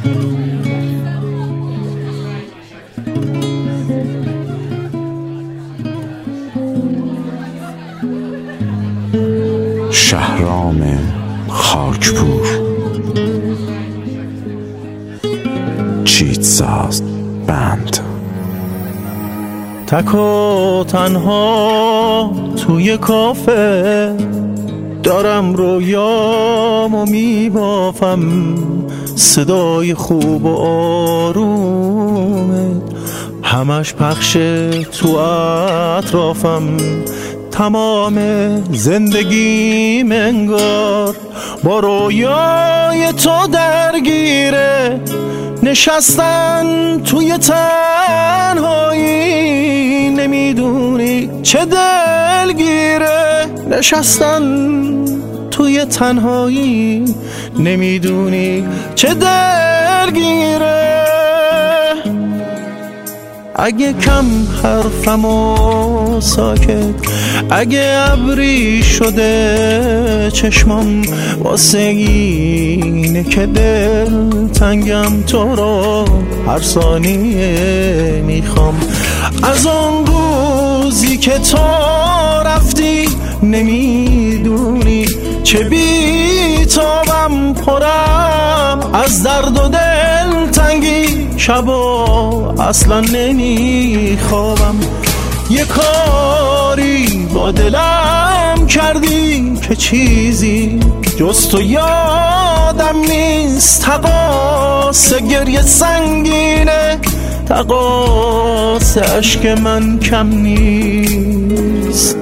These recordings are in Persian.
شهرام خاکپور، چیتساز بند. تک و تنها توی کافه دارم رویامو میبافم، صدای خوب و آرومت همش پخشه تو اطرافم. تمام زندگیم انگار با رویای تو درگیره، نشستن توی تنهایی نمیدونی چه دلگیره، نشستن توی تنهایی نمیدونی چه دلگیره. اگه کم حرفمو ساکت، اگه ابری شده چشمام، واسه اینه که دل تنگم تو رو هر ثانیه میخوام. از اون روزی که تو رفتی نمیدونی چه بی‌تابم، پرم از درد و دل تنگی، شبا اصلا نمیخوابم. یه کاری با دلم کردی که چیزی جز تو یادم نیست. تقاص گریه سنگینه، تقاص عشق من کم نیست.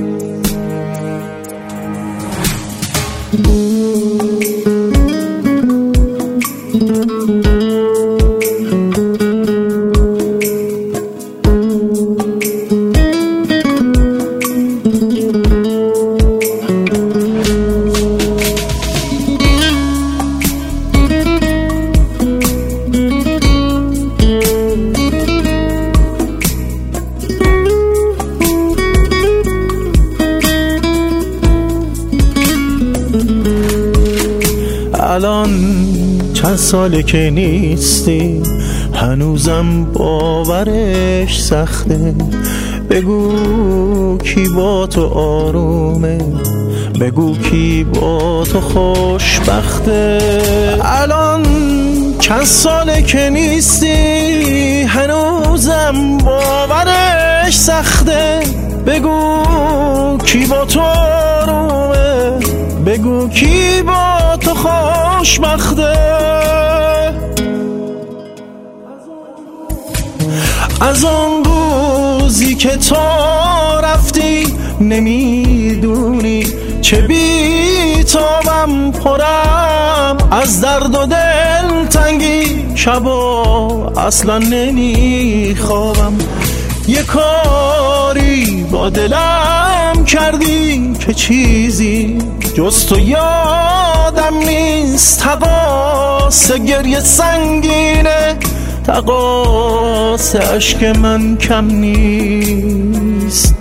الان چند ساله که نیستی، هنوزم باورش سخته. بگو کی با تو آرومه، بگو کی با تو خوشبخته. الان چند ساله که نیستی، هنوزم باورش سخته. بگو کی با تو آرومه، بگو کی با تو خوشبخته. از اون روزی که تو رفتی نمیدونی چه بی‌تابم، پرم از درد و دل تنگی، شبا اصلا نمیخوابم. یه کاری با دلم کردی که چیزی جز تو یادم نیست. تقاص گریه سنگینه، تقاص عشق من کم نیست.